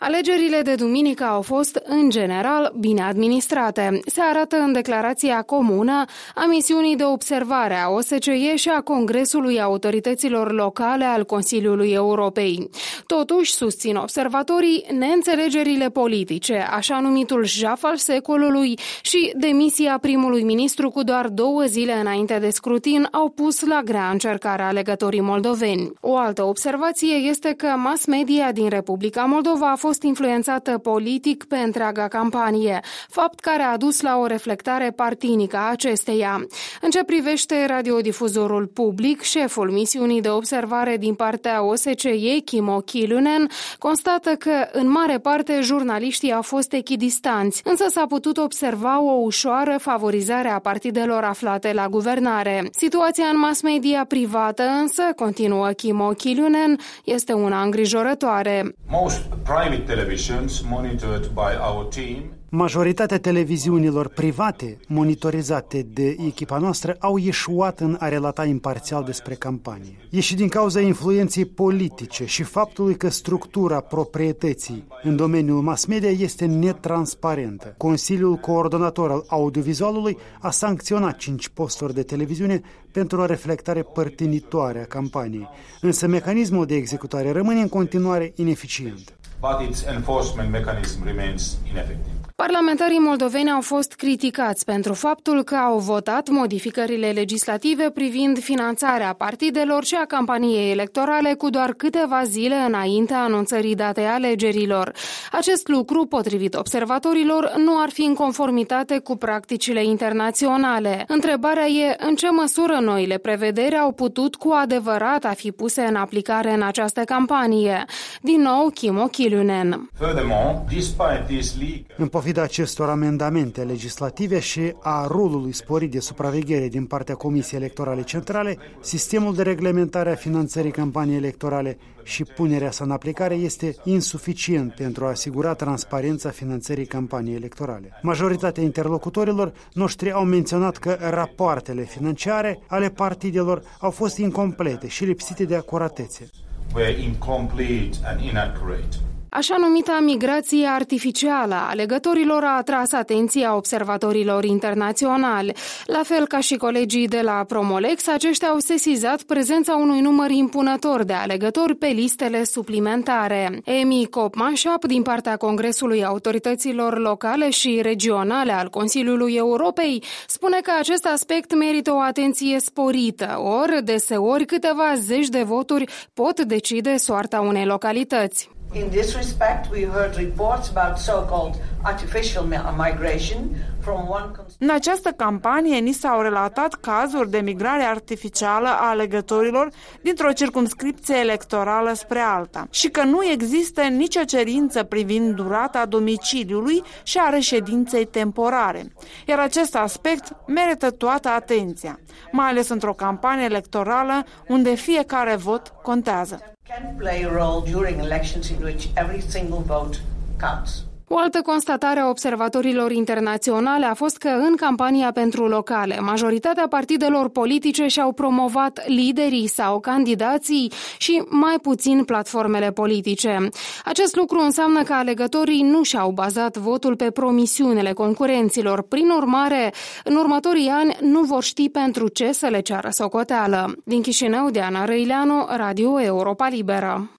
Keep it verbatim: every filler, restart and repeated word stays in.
Alegerile de duminică au fost, în general, bine administrate. Se arată în declarația comună a misiunii de observare a O S C E și a Congresului Autorităților Locale al Consiliului Europei. Totuși, susțin observatorii, neînțelegerile politice, așa numitul jaf al secolului și demisia primului ministru cu doar două zile înainte de scrutin au pus la grea încercare alegătorii moldoveni. O altă observație este că mass media din Republica Moldova a fost fost influențată politic pe întreaga campanie, fapt care a dus la o reflectare partinică a acesteia. În ce privește radiodifuzorul public, șeful misiunii de observare din partea O S C E, Kimmo Kiljunen, constată că, în mare parte, jurnaliștii au fost echidistanți, însă s-a putut observa o ușoară favorizare a partidelor aflate la guvernare. Situația în mass media privată, însă, continuă Kimmo Kiljunen, este una îngrijorătoare. Most private televisions monitored by our team. Majoritatea televiziunilor private monitorizate de echipa noastră au ieșuat în a relata imparțial despre campanie. E și din cauza influenței politice și faptului că structura proprietății în domeniul mass media este netransparentă. Consiliul Coordonator al Audiovizualului a sancționat cinci posturi de televiziune pentru o reflectare părtinitoare a campaniei, însă mecanismul de executare rămâne în continuare ineficient. But its enforcement mechanism remains ineffective. Parlamentarii moldoveni au fost criticați pentru faptul că au votat modificările legislative privind finanțarea partidelor și a campaniei electorale cu doar câteva zile înainte anunțării datei alegerilor. Acest lucru, potrivit observatorilor, nu ar fi în conformitate cu practicile internaționale. Întrebarea e în ce măsură noile prevederi au putut cu adevărat a fi puse în aplicare în această campanie. Din nou, Kimmo Kiljunen. Furthermore, despite these legal În pofida acestor amendamente legislative și a rolului sporit de supraveghere din partea Comisiei Electorale Centrale, sistemul de reglementare a finanțării campaniei electorale și punerea sa în aplicare este insuficient pentru a asigura transparența finanțării campaniei electorale. Majoritatea interlocutorilor noștri au menționat că rapoartele financiare ale partidelor au fost incomplete și lipsite de acuratețe. were incomplete and inaccurate. Așa numita migrație artificială a alegătorilor a atras atenția observatorilor internaționali. La fel ca și colegii de la Promolex, aceștia au sesizat prezența unui număr impunător de alegători pe listele suplimentare. Emi Kopmașap, din partea Congresului Autorităților Locale și Regionale al Consiliului Europei, spune că acest aspect merită o atenție sporită, ori deseori câteva zeci de voturi pot decide soarta unei localități. In this respect, we heard reports about so-called artificial migration from one. În această campanie ni s-au relatat cazuri de migrare artificială a alegătorilor dintr-o circumscripție electorală spre alta și că nu există nicio cerință privind durata domiciliului și a reședinței temporare. Iar acest aspect merită toată atenția, mai ales într-o campanie electorală unde fiecare vot contează. Can play a role during elections in which every single vote counts. O altă constatare a observatorilor internaționale a fost că în campania pentru locale, majoritatea partidelor politice și-au promovat liderii sau candidații și mai puțin platformele politice. Acest lucru înseamnă că alegătorii nu și-au bazat votul pe promisiunile concurenților. Prin urmare, în următorii ani nu vor ști pentru ce să le ceară socoteală. Din Chișinău, Diana Răileanu, Radio Europa Liberă.